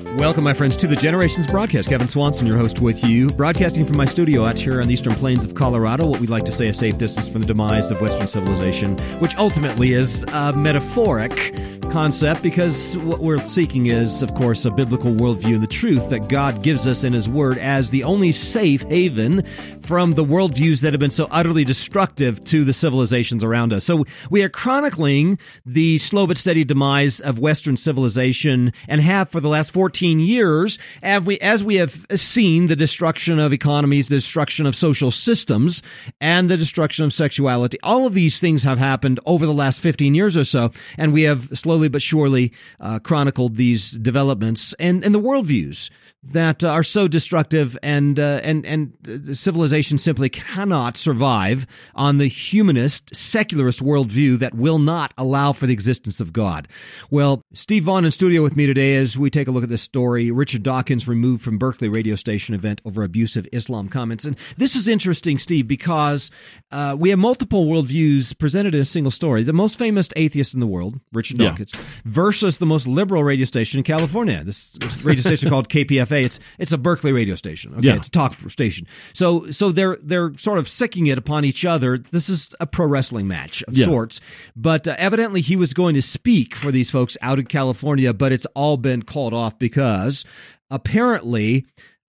Welcome, my friends, to the Generations Broadcast. Kevin Swanson, your host, with you, broadcasting from my studio out here on the eastern plains of Colorado, what we'd like to say a safe distance from the demise of Western civilization, which ultimately is a metaphoric concept, because what we're seeking is, of course, a biblical worldview and the truth that God gives us in His Word as the only safe haven from the worldviews that have been so utterly destructive to the civilizations around us. So we are chronicling the slow but steady demise of Western civilization, and have for the last 14 years, as we have seen the destruction of economies, the destruction of social systems, and the destruction of sexuality. All of these things have happened over the last 15 years or so, and we have slowly but surely chronicled these developments and the worldviews that are so destructive, and civilization simply cannot survive on the humanist, secularist worldview that will not allow for the existence of God. Well, Steve Vaughn in studio with me today as we take a look at this story. Richard Dawkins removed from Berkeley radio station event over abusive Islam comments. And this is interesting, Steve, because we have multiple worldviews presented in a single story. The most famous atheist in the world, Richard Dawkins, versus the most liberal radio station in California. This radio station called KPFA. It's a Berkeley radio station. Okay, it's a talk station. So they're sort of sicking it upon each other. This is a pro wrestling match of sorts. But evidently he was going to speak for these folks out in California, but it's all been called off because apparently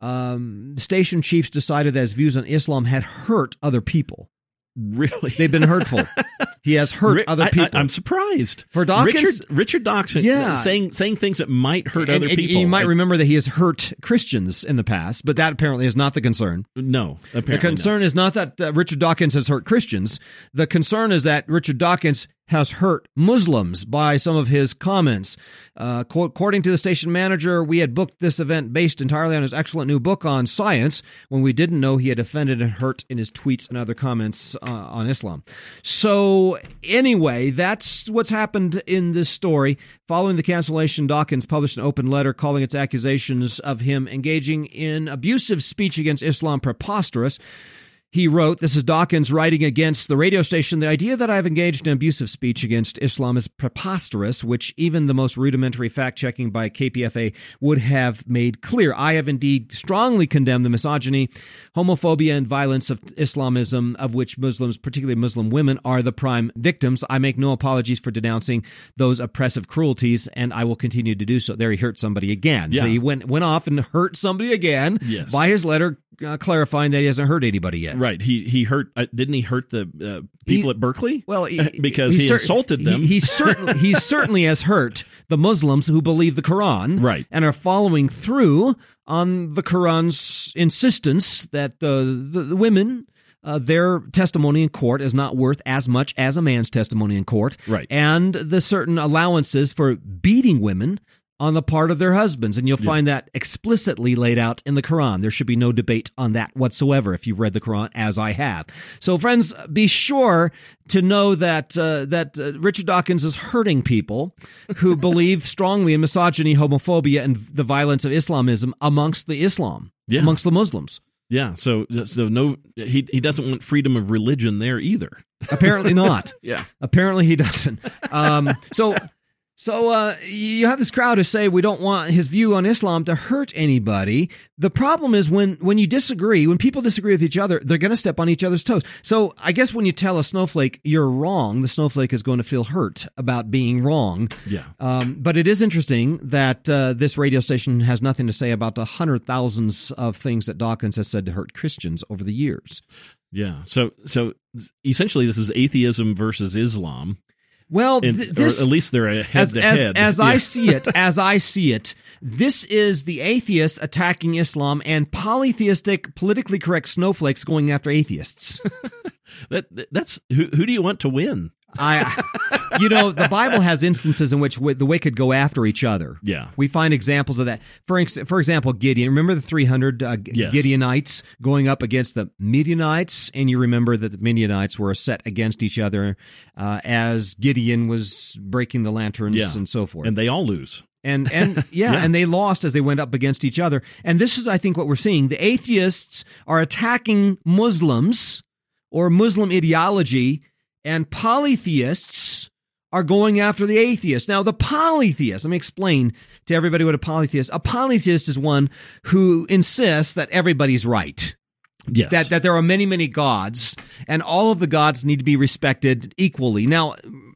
station chiefs decided that his views on Islam had hurt other people. Really? They've been hurtful. He has hurt other people. I'm surprised. For Dawkins, Richard Dawkins saying things that might hurt other people. You might remember that he has hurt Christians in the past, but that apparently is not the concern. No, apparently the concern is not that Richard Dawkins has hurt Christians. The concern is that Richard Dawkins has hurt Muslims by some of his comments. According to the station manager, we had booked this event based entirely on his excellent new book on science, when we didn't know he had offended and hurt in his tweets and other comments on Islam. So anyway, that's what's happened in this story. Following the cancellation, Dawkins published an open letter calling its accusations of him engaging in abusive speech against Islam preposterous. He wrote, this is Dawkins writing against the radio station, the idea that I've engaged in abusive speech against Islam is preposterous, which even the most rudimentary fact-checking by KPFA would have made clear. I have indeed strongly condemned the misogyny, homophobia, and violence of Islamism, of which Muslims, particularly Muslim women, are the prime victims. I make no apologies for denouncing those oppressive cruelties, and I will continue to do so. There he hurt somebody again. Yeah. So he went off and hurt somebody again by his letter clarifying that he hasn't hurt anybody yet. Right. He hurt. Didn't he hurt the people at Berkeley? Well, because he insulted them. He certainly has hurt the Muslims who believe the Quran, right, and are following through on the Quran's insistence that the women. Their testimony in court is not worth as much as a man's testimony in court, right, and the certain allowances for beating women on the part of their husbands. And you'll find that explicitly laid out in the Quran. There should be no debate on that whatsoever if you've read the Quran, as I have. So, friends, be sure to know that Richard Dawkins is hurting people who believe strongly in misogyny, homophobia, and the violence of Islamism amongst the amongst the Muslims. Yeah, so no, he doesn't want freedom of religion there either. Apparently not. Yeah, apparently he doesn't. So you have this crowd who say we don't want his view on Islam to hurt anybody. The problem is when you disagree, when people disagree with each other, they're going to step on each other's toes. So I guess when you tell a snowflake you're wrong, the snowflake is going to feel hurt about being wrong. Yeah. But it is interesting that this radio station has nothing to say about the hundred thousands of things that Dawkins has said to hurt Christians over the years. Yeah. So essentially this is atheism versus Islam. Well, or at least they're a head-to-head. As I see it, this is the atheists attacking Islam and polytheistic, politically correct snowflakes going after atheists. That's who do you want to win? The Bible has instances in which the wicked go after each other. Yeah. We find examples of that. For example, Gideon. Remember the 300 Gideonites going up against the Midianites? And you remember that the Midianites were set against each other as Gideon was breaking the lanterns and so forth. And they all lose. And they lost as they went up against each other. And this is, I think, what we're seeing. The atheists are attacking Muslims or Muslim ideology, and polytheists are going after the atheist. Now, the polytheist, let me explain to everybody what a polytheist is one who insists that everybody's right. Yes. That there are many, many gods, and all of the gods need to be respected equally. Now,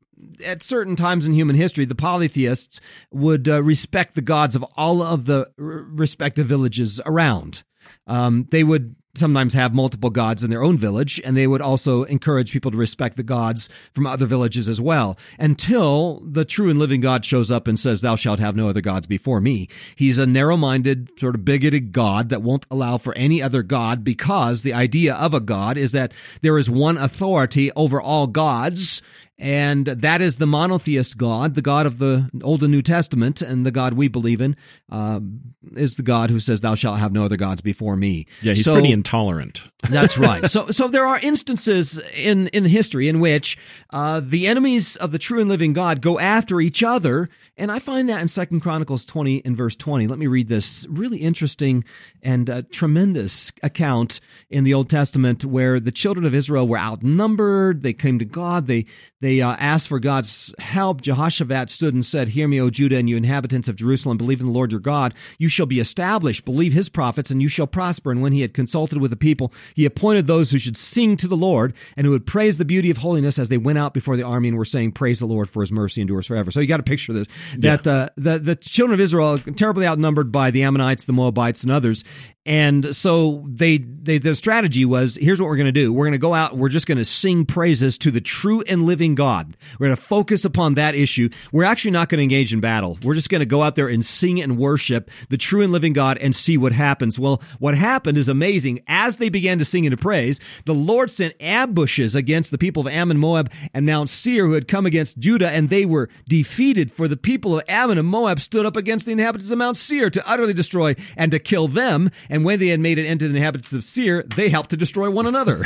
at certain times in human history, the polytheists would respect the gods of all of the respective villages around. They would sometimes have multiple gods in their own village, and they would also encourage people to respect the gods from other villages as well, until the true and living God shows up and says, "Thou shalt have no other gods before me." He's a narrow-minded, sort of bigoted God that won't allow for any other god, because the idea of a god is that there is one authority over all gods, and that is the monotheist God, the God of the Old and New Testament, and the God we believe in is the God who says, "Thou shalt have no other gods before me." Yeah, he's pretty intolerant. That's right. So there are instances in history in which the enemies of the true and living God go after each other, and I find that in 2 Chronicles 20 and verse 20. Let me read this really interesting and tremendous account in the Old Testament where the children of Israel were outnumbered. They came to God. They asked for God's help. Jehoshaphat stood and said, "Hear me, O Judah, and you inhabitants of Jerusalem. Believe in the Lord your God. You shall be established. Believe his prophets, and you shall prosper." And when he had consulted with the people, he appointed those who should sing to the Lord and who would praise the beauty of holiness as they went out before the army and were saying, "Praise the Lord, for his mercy endures forever." So you got to picture this, that the children of Israel are terribly outnumbered by the Ammonites, the Moabites, and others. And so the strategy was, here's what we're going to do. We're going to go out, we're just going to sing praises to the true and living God. We're going to focus upon that issue. We're actually not going to engage in battle. We're just going to go out there and sing and worship the true and living God and see what happens. Well, what happened is amazing. As they began to sing and to praise, the Lord sent ambushes against the people of Ammon, Moab, and Mount Seir, who had come against Judah, and they were defeated. For the people of Ammon and Moab stood up against the inhabitants of Mount Seir to utterly destroy and to kill them. And when they had made an end to the inhabitants of Seir, they helped to destroy one another.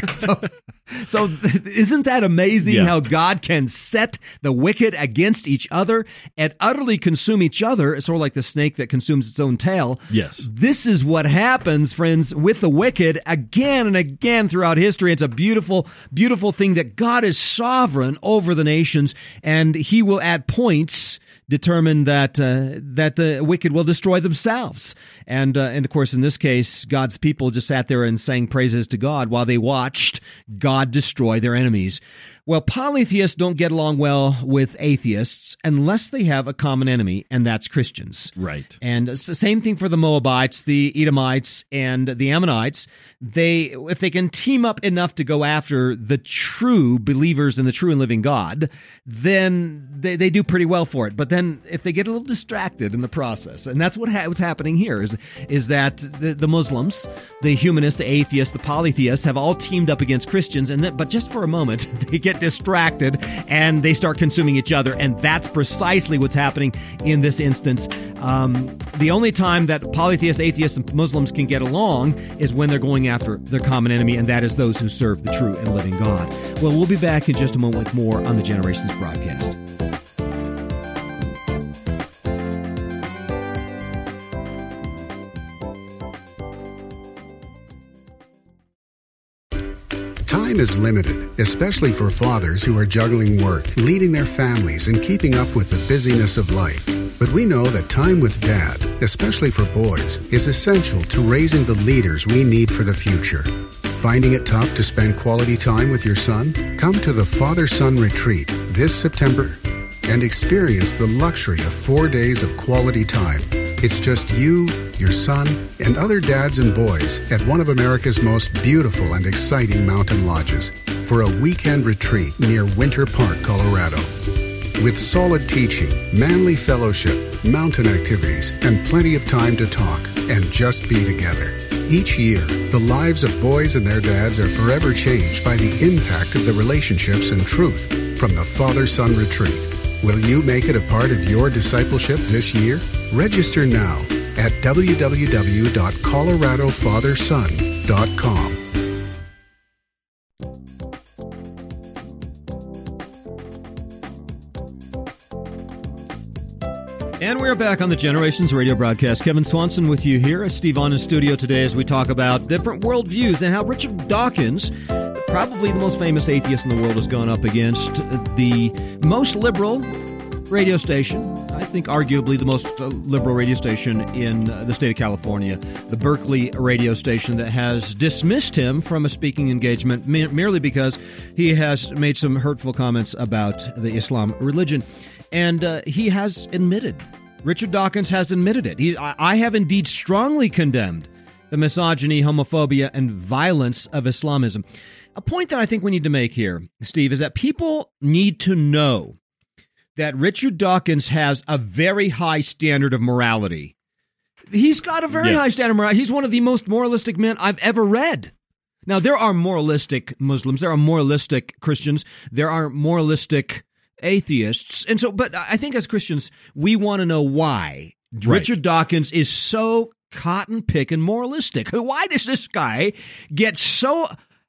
So isn't that amazing how God can set the wicked against each other and utterly consume each other? It's sort of like the snake that consumes its own tail. Yes. This is what happens, friends, with the wicked again and again throughout history. It's a beautiful, beautiful thing that God is sovereign over the nations, and he will at points determine that the wicked will destroy themselves. And of course, in this case, God's people just sat there and sang praises to God while they watched God destroy their enemies. Well, polytheists don't get along well with atheists unless they have a common enemy, and that's Christians. Right. And it's the same thing for the Moabites, the Edomites, and the Ammonites. If they can team up enough to go after the true believers in the true and living God, then they do pretty well for it. But then if they get a little distracted in the process, and that's what's happening here, is that the Muslims, the humanists, the atheists, the polytheists have all teamed up against Christians, but just for a moment, they get distracted and they start consuming each other, and that's precisely what's happening in this instance. The only time that polytheists, atheists, and Muslims can get along is when they're going after their common enemy, and that is those who serve the true and living God. Well, we'll be back in just a moment with more on the Generations broadcast. Time is limited, especially for fathers who are juggling work, leading their families, and keeping up with the busyness of life. But we know that time with Dad, especially for boys, is essential to raising the leaders we need for the future. Finding it tough to spend quality time with your son? Come to the Father-Son Retreat this September and experience the luxury of 4 days of quality time. It's just you, your son, and other dads and boys at one of America's most beautiful and exciting mountain lodges for a weekend retreat near Winter Park, Colorado. With solid teaching, manly fellowship, mountain activities, and plenty of time to talk and just be together. Each year, the lives of boys and their dads are forever changed by the impact of the relationships and truth from the Father-Son Retreat. Will you make it a part of your discipleship this year? Register now at www.coloradofatherson.com. And we're back on the Generations radio broadcast. Kevin Swanson with you here. Steve on in studio today as we talk about different worldviews and how Richard Dawkins probably the most famous atheist in the world, has gone up against the most liberal radio station, I think arguably the most liberal radio station in the state of California, the Berkeley radio station, that has dismissed him from a speaking engagement merely because he has made some hurtful comments about the Islam religion. And he has admitted, Richard Dawkins has admitted it. I have indeed strongly condemned the misogyny, homophobia, and violence of Islamism. A point that I think we need to make here, Steve, is that people need to know that Richard Dawkins has a very high standard of morality. He's got a very high standard of morality. He's one of the most moralistic men I've ever read. Now, there are moralistic Muslims, there are moralistic Christians, there are moralistic atheists. And so, but I think as Christians, we want to know why Richard Dawkins is so cotton-picking moralistic. Why does this guy get so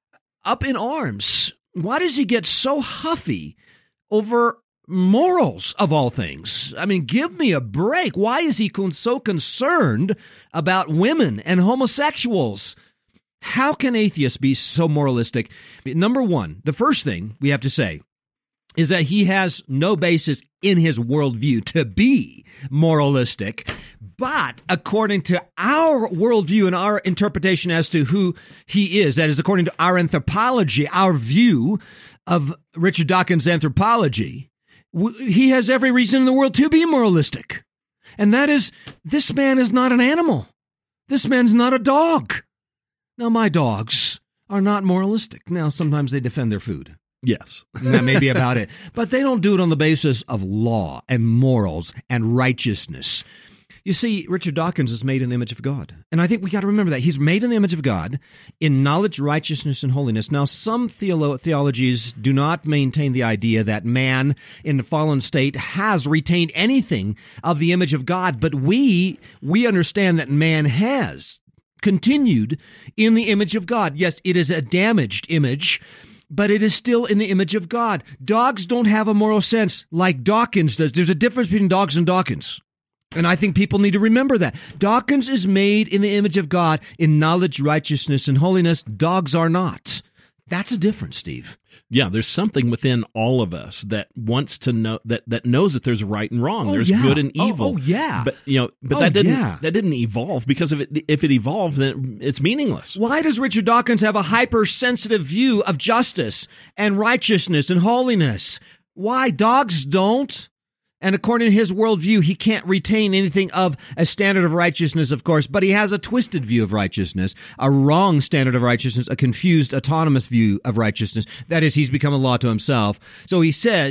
up in arms? Why does he get so huffy over morals, of all things? I mean, give me a break. Why is he so concerned about women and homosexuals? How can atheists be so moralistic? Number one, the first thing we have to say is that he has no basis in his worldview to be moralistic. But according to our worldview and our interpretation as to who he is, that is, according to our anthropology, our view of Richard Dawkins' anthropology, he has every reason in the world to be moralistic. And that is, this man is not an animal. This man's not a dog. Now, my dogs are not moralistic. Now, sometimes they defend their food. Yes. That may be about it. But they don't do it on the basis of law and morals and righteousness. You see, Richard Dawkins is made in the image of God. And I think we got to remember that. He's made in the image of God in knowledge, righteousness, and holiness. Now, some theologies do not maintain the idea that man in the fallen state has retained anything of the image of God, but we understand that man has continued in the image of God. Yes, it is a damaged image, but it is still in the image of God. Dogs don't have a moral sense like Dawkins does. There's a difference between dogs and Dawkins. And I think people need to remember that. Dawkins is made in the image of God in knowledge, righteousness, and holiness. Dogs are not. That's a difference, Steve. Yeah, there's something within all of us that wants to know that knows that there's right and wrong. There's good and evil. But that didn't evolve, because if it evolved, then it's meaningless. Why does Richard Dawkins have a hypersensitive view of justice and righteousness and holiness? Why? Dogs don't. And according to his worldview, he can't retain anything of a standard of righteousness, of course, but he has a twisted view of righteousness, a wrong standard of righteousness, a confused, autonomous view of righteousness. That is, he's become a law to himself. So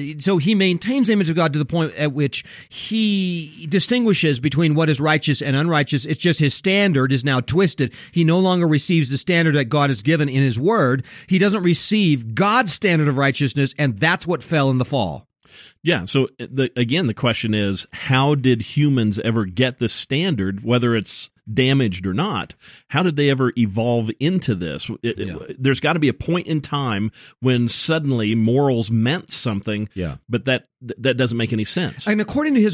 he maintains the image of God to the point at which he distinguishes between what is righteous and unrighteous. It's just his standard is now twisted. He no longer receives the standard that God has given in his word. He doesn't receive God's standard of righteousness, and that's what fell in the fall. Yeah, so the question is, how did humans ever get this standard, whether it's damaged or not? How did they ever evolve into this? There's got to be a point in time when suddenly morals meant something, but that doesn't make any sense. And according to his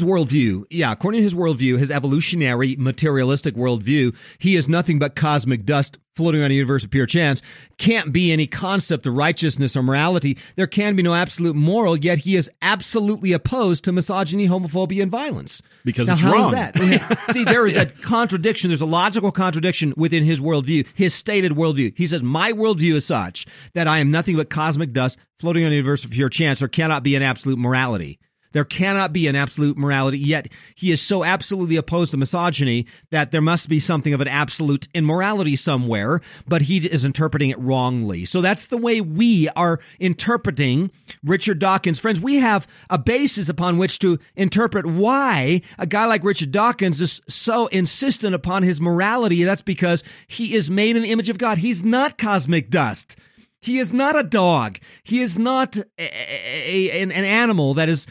worldview, his evolutionary materialistic worldview, he is nothing but cosmic dust floating around a universe of pure chance. Can't be any concept of righteousness or morality. There can be no absolute moral, yet he is absolutely opposed to misogyny, homophobia, and violence. Because it's wrong. How is that? See, there is a contradiction. There's a logical contradiction within his worldview, his stated worldview. He says, my worldview is such that I am nothing but cosmic dust floating on a universe of pure chance. There cannot be an absolute morality. There cannot be an absolute morality, yet he is so absolutely opposed to misogyny that there must be something of an absolute immorality somewhere, but he is interpreting it wrongly. So that's the way we are interpreting Richard Dawkins. Friends, we have a basis upon which to interpret why a guy like Richard Dawkins is so insistent upon his morality. That's because he is made in the image of God. He's not cosmic dust. He is not a dog. He is not an animal that is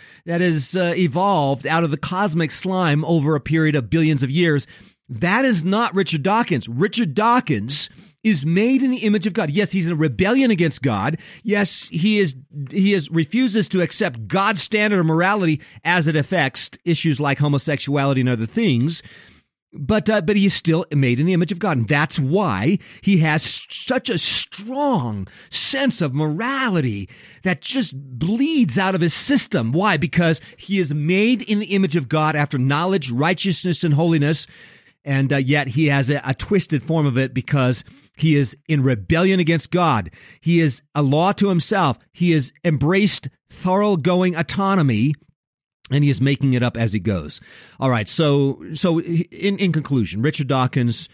evolved out of the cosmic slime over a period of billions of years. That is not Richard Dawkins. Richard Dawkins is made in the image of God. Yes, he's in a rebellion against God. Yes, he refuses to accept God's standard of morality as it affects issues like homosexuality and other things. But he is still made in the image of God. And that's why he has such a strong sense of morality that just bleeds out of his system. Why? Because he is made in the image of God after knowledge, righteousness, and holiness. And yet he has a twisted form of it because he is in rebellion against God. He is a law to himself. He has embraced thoroughgoing autonomy, and he is making it up as he goes. All right, so in conclusion, Richard Dawkins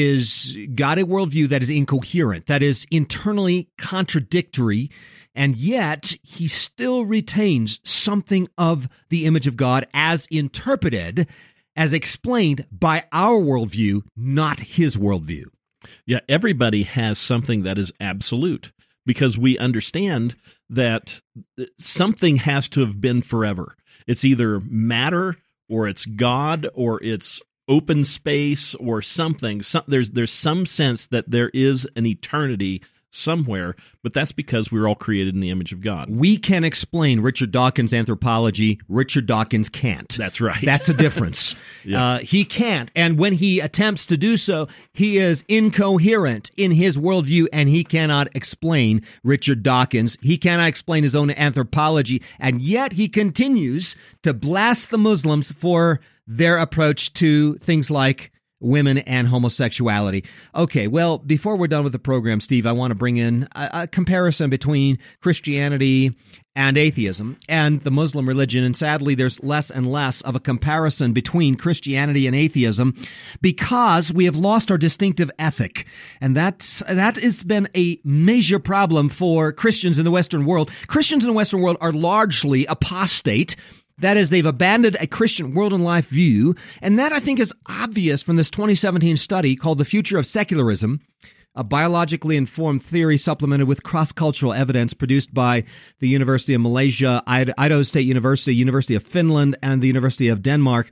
is got a worldview that is incoherent, that is internally contradictory, and yet he still retains something of the image of God as interpreted, as explained by our worldview, not his worldview. Yeah, everybody has something that is absolute because we understand that something has to have been forever. It's either matter or it's God or it's open space or something. There's some sense that there is an eternity somewhere, but that's because we were all created in the image of God. We can explain Richard Dawkins' anthropology. Richard Dawkins can't. That's right. That's a difference. Yeah. He can't. And when he attempts to do so, he is incoherent in his worldview, and he cannot explain Richard Dawkins. He cannot explain his own anthropology, and yet he continues to blast the Muslims for their approach to things like women and homosexuality. Okay, well, before we're done with the program, Steve, I want to bring in a comparison between Christianity and atheism and the Muslim religion. And sadly, there's less and less of a comparison between Christianity and atheism because we have lost our distinctive ethic. And that has been a major problem for Christians in the Western world. Christians in the Western world are largely apostate. That is, they've abandoned a Christian world and life view, and that, I think, is obvious from this 2017 study called The Future of Secularism, a biologically informed theory supplemented with cross-cultural evidence produced by the University of Malaysia, Idaho State University, University of Finland, and the University of Denmark.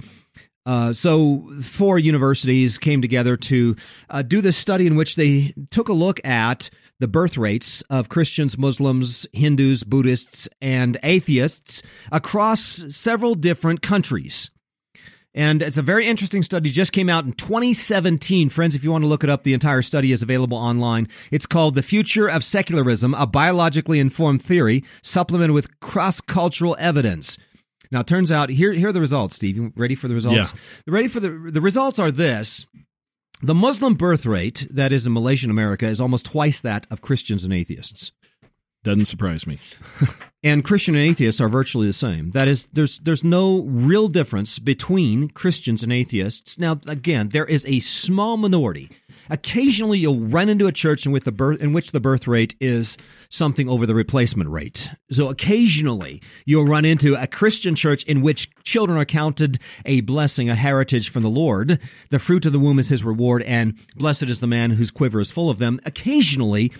So 4 universities came together to do this study in which they took a look at the birth rates of Christians, Muslims, Hindus, Buddhists, and atheists across several different countries. And it's a very interesting study. Just came out in 2017. Friends, if you want to look it up, the entire study is available online. It's called The Future of Secularism, a biologically informed theory supplemented with cross-cultural evidence. Now, it turns out, here are the results, Steve. You ready for the results? Yeah. Ready for the results are this. The Muslim birth rate, that is in Malaysian America, is almost twice that of Christians and atheists. Doesn't surprise me. And Christian and atheists are virtually the same. That is, there's no real difference between Christians and atheists. Now, again, there is a small minority. Occasionally, you'll run into a church in which the birth rate is something over the replacement rate. So occasionally, you'll run into a Christian church in which children are counted a blessing, a heritage from the Lord. The fruit of the womb is his reward, and blessed is the man whose quiver is full of them. Occasionally,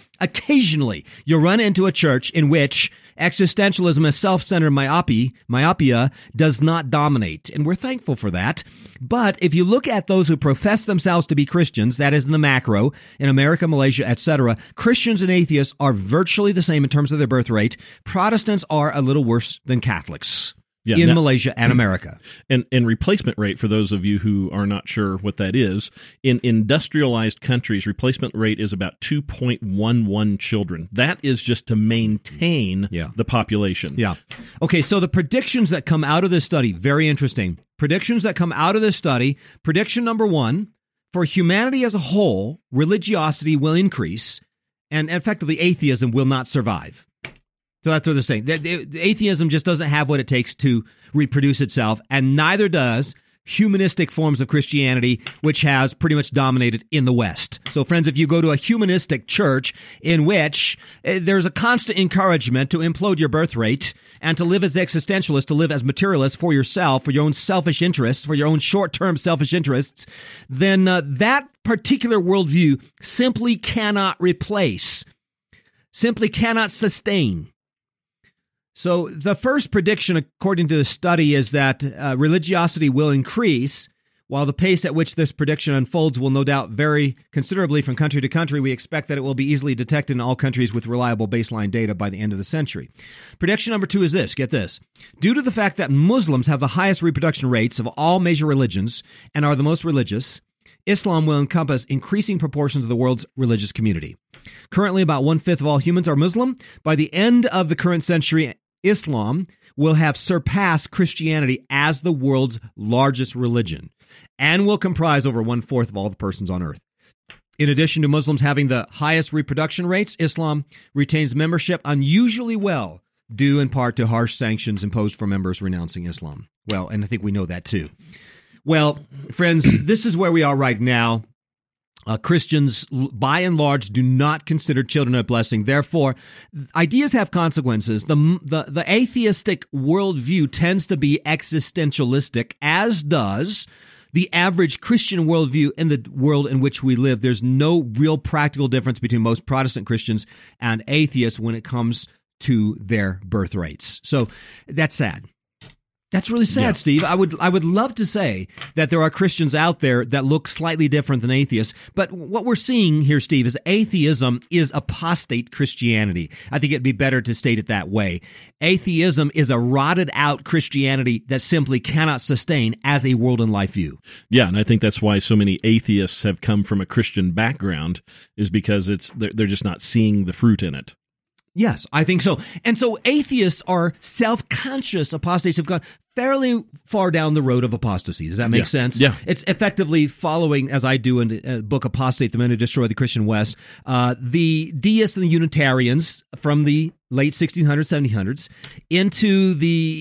you'll run into a church in which existentialism and self-centered myopia does not dominate, and we're thankful for that. But if you look at those who profess themselves to be Christians, that is in the macro, in America, Malaysia, etc., Christians and atheists are virtually the same in terms of their birth rate. Protestants are a little worse than Catholics. In Malaysia and America. And replacement rate, for those of you who are not sure what that is, in industrialized countries, replacement rate is about 2.11 children. That is just to maintain the population. Yeah. Okay, so the predictions that come out of this study, very interesting. Predictions that come out of this study, prediction number 1, for humanity as a whole, religiosity will increase, and effectively atheism will not survive. So that's what they're saying. Atheism just doesn't have what it takes to reproduce itself, and neither does humanistic forms of Christianity, which has pretty much dominated in the West. So, friends, if you go to a humanistic church in which there's a constant encouragement to implode your birth rate and to live as existentialists, to live as materialists for yourself, for your own selfish interests, for your own short-term selfish interests, then that particular worldview simply cannot replace, simply cannot sustain. So the first prediction, according to the study, is that religiosity will increase, While the pace at which this prediction unfolds will no doubt vary considerably from country to country, we expect that it will be easily detected in all countries with reliable baseline data by the end of the century. Prediction number 2 is this. Get this. Due to the fact that Muslims have the highest reproduction rates of all major religions and are the most religious, Islam will encompass increasing proportions of the world's religious community. Currently, about 1/5 of all humans are Muslim. By the end of the current century, Islam will have surpassed Christianity as the world's largest religion and will comprise over 1/4 of all the persons on earth. In addition to Muslims having the highest reproduction rates, Islam retains membership unusually well, due in part to harsh sanctions imposed for members renouncing Islam. Well, and I think we know that too. Well, friends, this is where we are right now. Christians, by and large, do not consider children a blessing. Therefore, ideas have consequences. The atheistic worldview tends to be existentialistic, as does the average Christian worldview in the world in which we live. There's no real practical difference between most Protestant Christians and atheists when it comes to their birth rates. So that's sad. That's really sad, yeah. Steve. I would love to say that there are Christians out there that look slightly different than atheists, but what we're seeing here, Steve, is atheism is apostate Christianity. I think it'd be better to state it that way. Atheism is a rotted out Christianity that simply cannot sustain as a world and life view. Yeah, and I think that's why so many atheists have come from a Christian background, is because they're just not seeing the fruit in it. Yes, I think so. And so atheists are self-conscious apostates who've gone fairly far down the road of apostasy. Does that make sense? Yeah. It's effectively following, as I do in the book Apostate, the Men Who Destroy the Christian West, the deists and the Unitarians from the late 1600s, 1700s into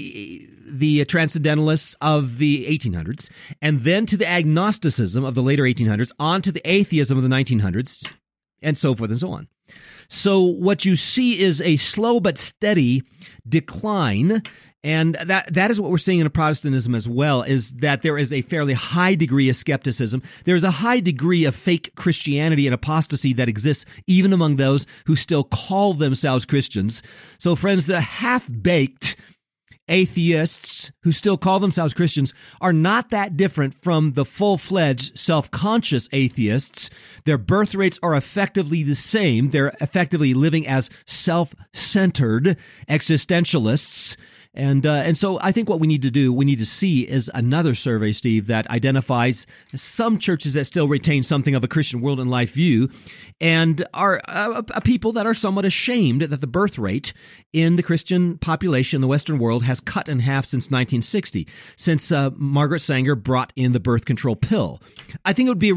the transcendentalists of the 1800s, and then to the agnosticism of the later 1800s, on to the atheism of the 1900s, and so forth and so on. So what you see is a slow but steady decline, and that is what we're seeing in Protestantism as well, is that there is a fairly high degree of skepticism. There's a high degree of fake Christianity and apostasy that exists even among those who still call themselves Christians. So friends, the half-baked atheists who still call themselves Christians are not that different from the full-fledged self-conscious atheists. Their birth rates are effectively the same. They're effectively living as self-centered existentialists. And so I think what we need to see is another survey, Steve, that identifies some churches that still retain something of a Christian world and life view, and are a people that are somewhat ashamed that the birth rate in the Christian population in the Western world has cut in half since 1960, since Margaret Sanger brought in the birth control pill. I think it would be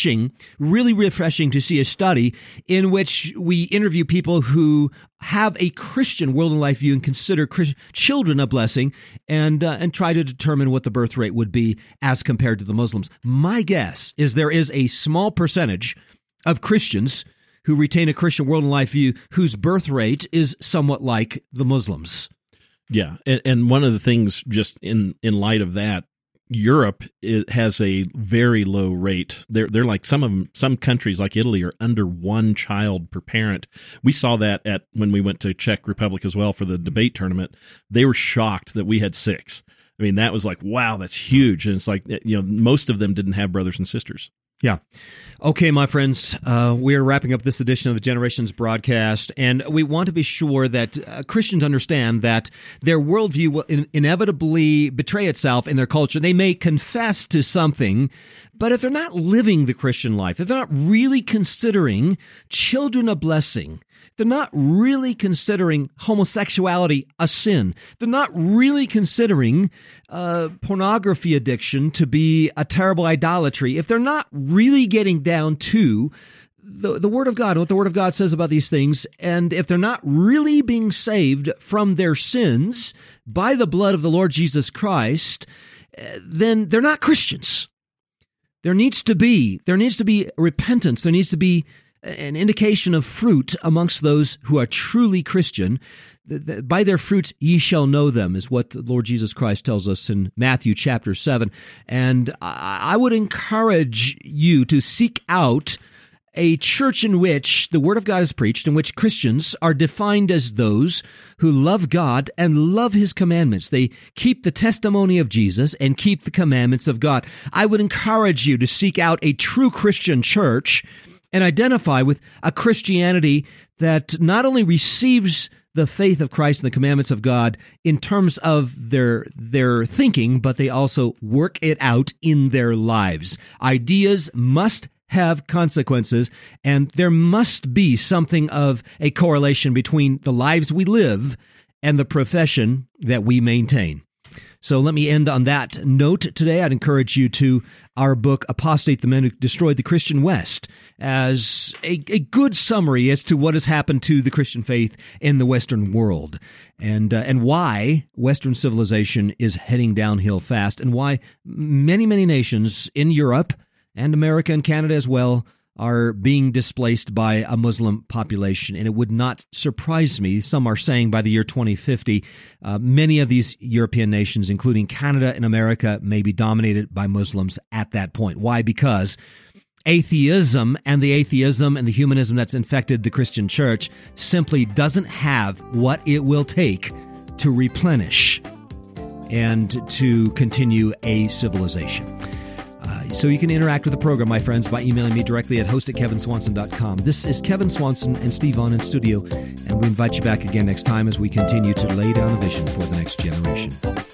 really refreshing to see a study in which we interview people who have a Christian world and life view and consider children a blessing, and try to determine what the birth rate would be as compared to the Muslims. My guess is there is a small percentage of Christians who retain a Christian world and life view whose birth rate is somewhat like the Muslims. Yeah, and one of the things, just in light of that, Europe has a very low rate. They're like some countries like Italy are under one child per parent. We saw that when we went to Czech Republic as well for the debate tournament. They were shocked that we had 6. I mean, that was like, wow, that's huge. And it's like, most of them didn't have brothers and sisters. Yeah. Okay, my friends, we are wrapping up this edition of the Generations broadcast, and we want to be sure that Christians understand that their worldview will inevitably betray itself in their culture. They may confess to something, but if they're not living the Christian life, if they're not really considering children a blessing, they're not really considering homosexuality a sin, they're not really considering pornography addiction to be a terrible idolatry, if they're not really getting down to the Word of God and what the Word of God says about these things, and if they're not really being saved from their sins by the blood of the Lord Jesus Christ, then they're not Christians. There needs to be repentance. There needs to be an indication of fruit amongst those who are truly Christian. By their fruits ye shall know them, is what the Lord Jesus Christ tells us in Matthew chapter 7. And I would encourage you to seek out a church in which the Word of God is preached, in which Christians are defined as those who love God and love His commandments. They keep the testimony of Jesus and keep the commandments of God. I would encourage you to seek out a true Christian church and identify with a Christianity that not only receives the faith of Christ and the commandments of God in terms of their thinking, but they also work it out in their lives. Ideas must have consequences, and there must be something of a correlation between the lives we live and the profession that we maintain. So let me end on that note today. I'd encourage you to our book, Apostate, the Men Who Destroyed the Christian West, as a good summary as to what has happened to the Christian faith in the Western world, and why Western civilization is heading downhill fast, and why many, many nations in Europe and America and Canada as well are being displaced by a Muslim population. And it would not surprise me, some are saying by the year 2050, many of these European nations, including Canada and America, may be dominated by Muslims at that point. Why? Because atheism and the humanism that's infected the Christian church simply doesn't have what it will take to replenish and to continue a civilization. So you can interact with the program, my friends, by emailing me directly at host@kevinswanson.com. This is Kevin Swanson and Steve Vaughn in studio, and we invite you back again next time as we continue to lay down a vision for the next generation.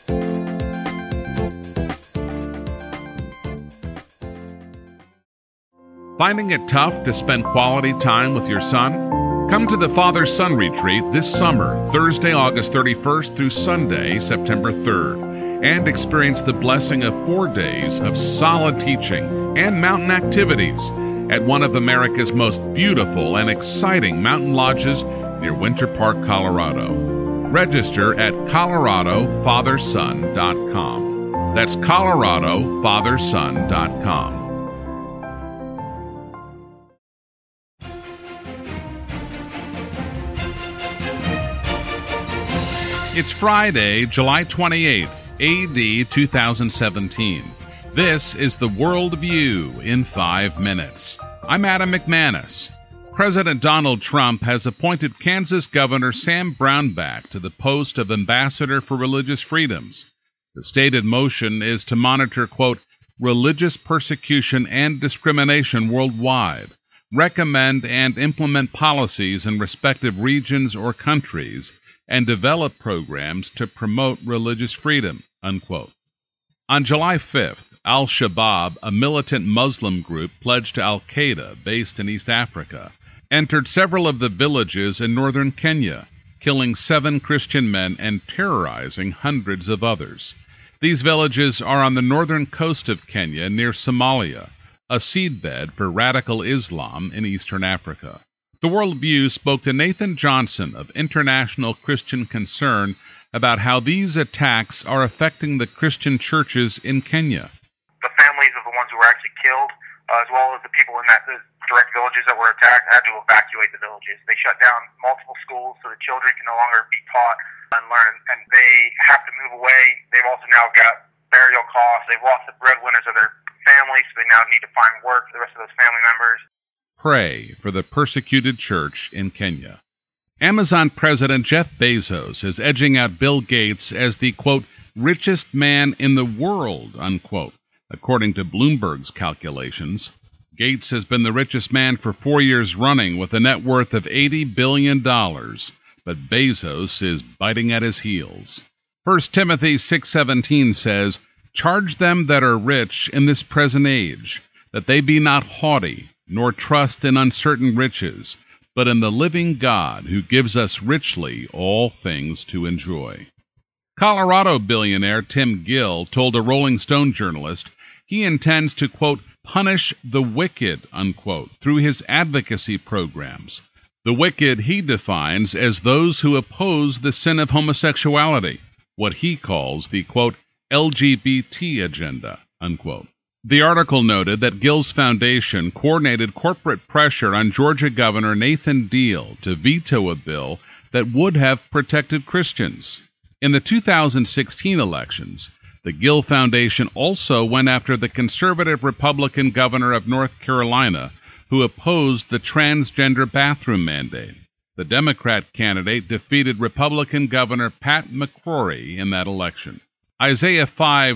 Finding it tough to spend quality time with your son? Come to the Father-Son Retreat this summer, Thursday, August 31st through Sunday, September 3rd. And experience the blessing of 4 days of solid teaching and mountain activities at one of America's most beautiful and exciting mountain lodges near Winter Park, Colorado. Register at coloradofatherson.com. That's coloradofatherson.com. It's Friday, July 28th. AD 2017. This is the World View in 5 minutes. I'm Adam McManus. President Donald Trump has appointed Kansas Governor Sam Brownback to the post of Ambassador for Religious Freedoms. The stated motion is to monitor, quote, religious persecution and discrimination worldwide, recommend and implement policies in respective regions or countries, and develop programs to promote religious freedom, unquote. On July 5th, Al-Shabaab, a militant Muslim group pledged to Al-Qaeda based in East Africa, entered several of the villages in northern Kenya, killing 7 Christian men and terrorizing hundreds of others. These villages are on the northern coast of Kenya near Somalia, a seedbed for radical Islam in eastern Africa. The World View spoke to Nathan Johnson of International Christian Concern about how these attacks are affecting the Christian churches in Kenya. The families of the ones who were actually killed, as well as the people in the direct villages that were attacked, had to evacuate the villages. They shut down multiple schools so the children can no longer be taught and learn, and they have to move away. They've also now got burial costs. They've lost the breadwinners of their families, so they now need to find work for the rest of those family members. Pray for the persecuted church in Kenya. Amazon President Jeff Bezos is edging out Bill Gates as the, quote, richest man in the world, unquote, according to Bloomberg's calculations. Gates has been the richest man for 4 years running with a net worth of $80 billion, but Bezos is biting at his heels. 1 Timothy 6:17 says, charge them that are rich in this present age, that they be not haughty, nor trust in uncertain riches, but in the living God who gives us richly all things to enjoy. Colorado billionaire Tim Gill told a Rolling Stone journalist he intends to, quote, punish the wicked, unquote, through his advocacy programs. The wicked he defines as those who oppose the sin of homosexuality, what he calls the, quote, LGBT agenda, unquote. The article noted that Gill's foundation coordinated corporate pressure on Georgia Governor Nathan Deal to veto a bill that would have protected Christians. In the 2016 elections, the Gill Foundation also went after the conservative Republican governor of North Carolina, who opposed the transgender bathroom mandate. The Democrat candidate defeated Republican Governor Pat McCrory in that election. Isaiah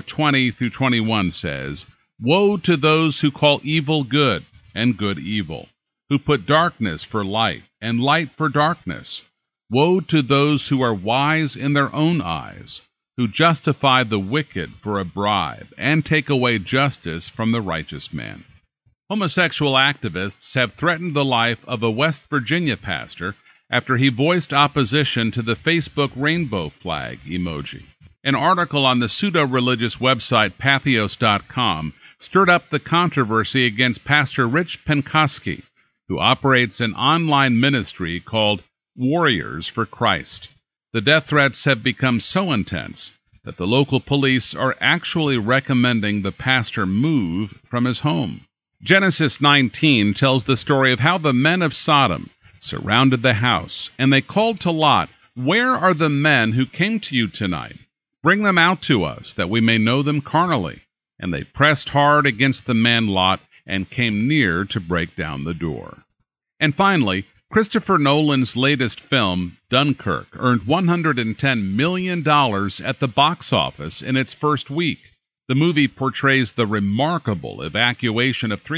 5:20-21 says, "Woe to those who call evil good and good evil, who put darkness for light and light for darkness. Woe to those who are wise in their own eyes, who justify the wicked for a bribe and take away justice from the righteous man." Homosexual activists have threatened the life of a West Virginia pastor after he voiced opposition to the Facebook rainbow flag emoji. An article on the pseudo-religious website Patheos.com stirred up the controversy against Pastor Rich Penkoski, who operates an online ministry called Warriors for Christ. The death threats have become so intense that the local police are actually recommending the pastor move from his home. Genesis 19 tells the story of how the men of Sodom surrounded the house, and they called to Lot, "Where are the men who came to you tonight? Bring them out to us, that we may know them carnally." And they pressed hard against the man Lot and came near to break down the door. And finally, Christopher Nolan's latest film, Dunkirk, earned $110 million at the box office in its first week. The movie portrays the remarkable evacuation of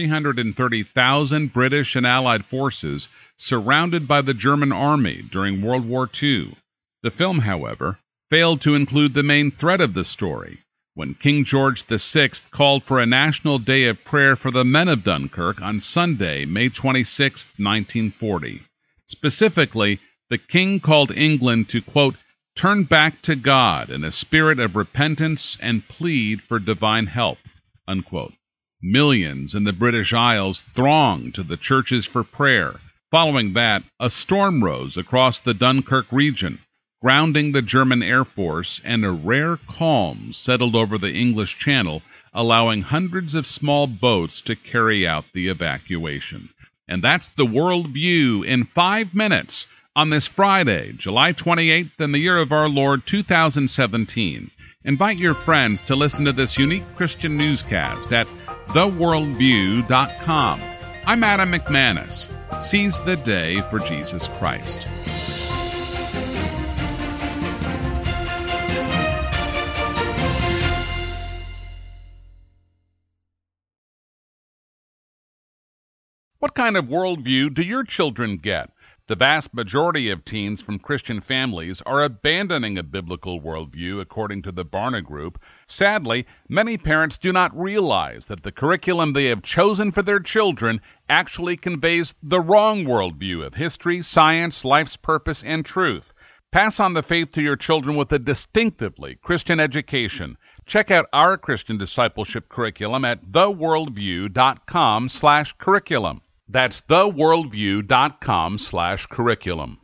330,000 British and Allied forces surrounded by the German army during World War II. The film, however, failed to include the main thread of the story, when King George VI called for a national day of prayer for the men of Dunkirk on Sunday, May 26, 1940. Specifically, the king called England to, quote, "turn back to God in a spirit of repentance and plead for divine help," unquote. Millions in the British Isles thronged to the churches for prayer. Following that, a storm rose across the Dunkirk region, grounding the German Air Force, and a rare calm settled over the English Channel, allowing hundreds of small boats to carry out the evacuation. And that's the World View in 5 minutes on this Friday, July 28th, in the year of our Lord 2017. Invite your friends to listen to this unique Christian newscast at theworldview.com. I'm Adam McManus. Seize the day for Jesus Christ. What kind of worldview do your children get? The vast majority of teens from Christian families are abandoning a biblical worldview, according to the Barna Group. Sadly, many parents do not realize that the curriculum they have chosen for their children actually conveys the wrong worldview of history, science, life's purpose, and truth. Pass on the faith to your children with a distinctively Christian education. Check out our Christian discipleship curriculum at theworldview.com/curriculum. That's theworldview.com/curriculum.